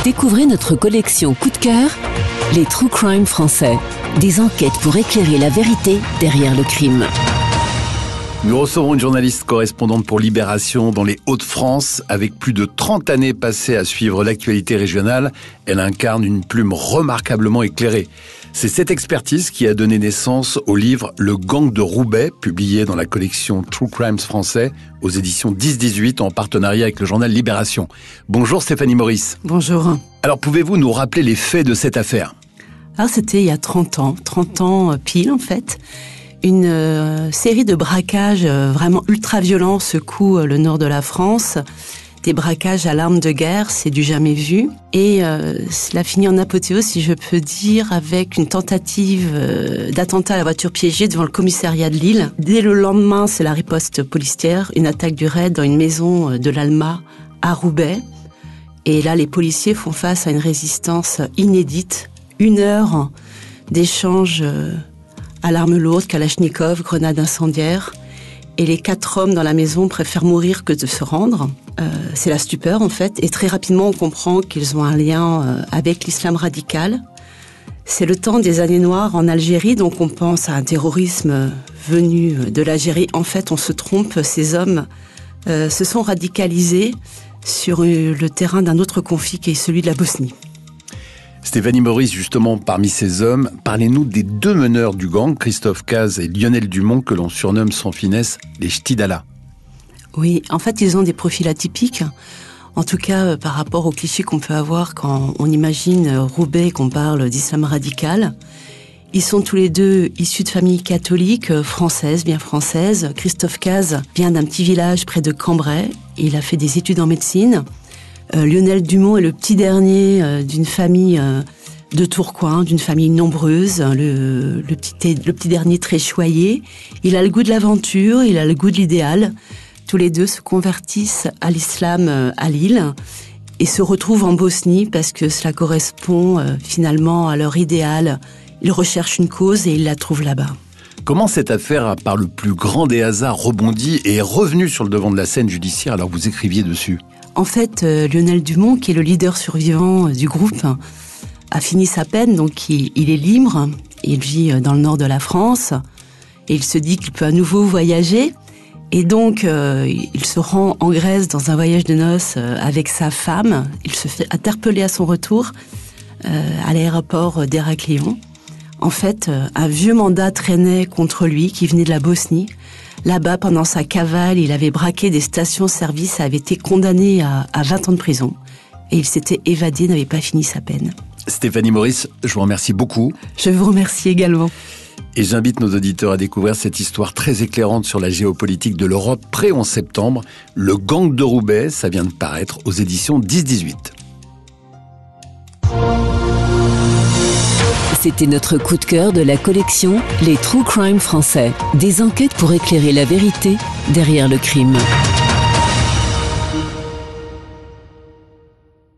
Découvrez notre collection coup de cœur, les True Crime français. Des enquêtes pour éclairer la vérité derrière le crime. Nous recevons une journaliste correspondante pour Libération dans les Hauts-de-France. Avec plus de 30 années passées à suivre l'actualité régionale, elle incarne une plume remarquablement éclairée. C'est cette expertise qui a donné naissance au livre Le Gang de Roubaix, publié dans la collection True Crimes français aux éditions 10-18 en partenariat avec le journal Libération. Bonjour Stéphanie Maurice. Bonjour. Alors pouvez-vous nous rappeler les faits de cette affaire ? Alors c'était il y a 30 ans pile en fait. Une série de braquages vraiment ultra-violents secoue le nord de la France. Des braquages à l'arme de guerre, c'est du jamais vu. Et cela finit en apothéose, si je peux dire, avec une tentative d'attentat à la voiture piégée devant le commissariat de Lille. Dès le lendemain, c'est la riposte policière, une attaque du raid dans une maison de l'Alma à Roubaix. Et là, les policiers font face à une résistance inédite. 1 heure d'échange à l'arme lourde, kalachnikov, grenade incendiaire. Et les 4 hommes dans la maison préfèrent mourir que de se rendre. C'est la stupeur en fait. Et très rapidement, on comprend qu'ils ont un lien avec l'islam radical. C'est le temps des années noires en Algérie, donc on pense à un terrorisme venu de l'Algérie. En fait, on se trompe, ces hommes se sont radicalisés sur le terrain d'un autre conflit qui est celui de la Bosnie. Stéphanie Maurice, justement, parmi ces hommes, parlez-nous des 2 meneurs du gang, Christophe Cazes et Lionel Dumont, que l'on surnomme sans finesse les Ch'tis d'Allah. Oui, en fait, ils ont des profils atypiques. En tout cas, par rapport aux clichés qu'on peut avoir quand on imagine Roubaix, qu'on parle d'islam radical. Ils sont tous les deux issus de familles catholiques, françaises, bien françaises. Christophe Cazes vient d'un petit village près de Cambrai. Il a fait des études en médecine. Lionel Dumont est le petit dernier d'une famille de Tourcoing, d'une famille nombreuse, le petit dernier très choyé. Il a le goût de l'aventure, il a le goût de l'idéal. Tous les deux se convertissent à l'islam à Lille et se retrouvent en Bosnie parce que cela correspond finalement à leur idéal. Ils recherchent une cause et ils la trouvent là-bas. Comment cette affaire, par le plus grand des hasards, rebondit et est revenue sur le devant de la scène judiciaire alors que vous écriviez dessus ? En fait, Lionel Dumont, qui est le leader survivant du groupe, a fini sa peine, donc il est libre. Il vit dans le nord de la France et il se dit qu'il peut à nouveau voyager. Et donc, il se rend en Grèce dans un voyage de noces avec sa femme. Il se fait interpeller à son retour à l'aéroport d'Héraklion. En fait, un vieux mandat traînait contre lui qui venait de la Bosnie. Là-bas, pendant sa cavale, il avait braqué des stations-service et avait été condamné à 20 ans de prison. Et il s'était évadé, n'avait pas fini sa peine. Stéphanie Maurice, je vous remercie beaucoup. Je vous remercie également. Et j'invite nos auditeurs à découvrir cette histoire très éclairante sur la géopolitique de l'Europe pré-11 septembre. Le Gang de Roubaix, ça vient de paraître aux éditions 10-18. C'était notre coup de cœur de la collection Les True Crime français. Des enquêtes pour éclairer la vérité derrière le crime.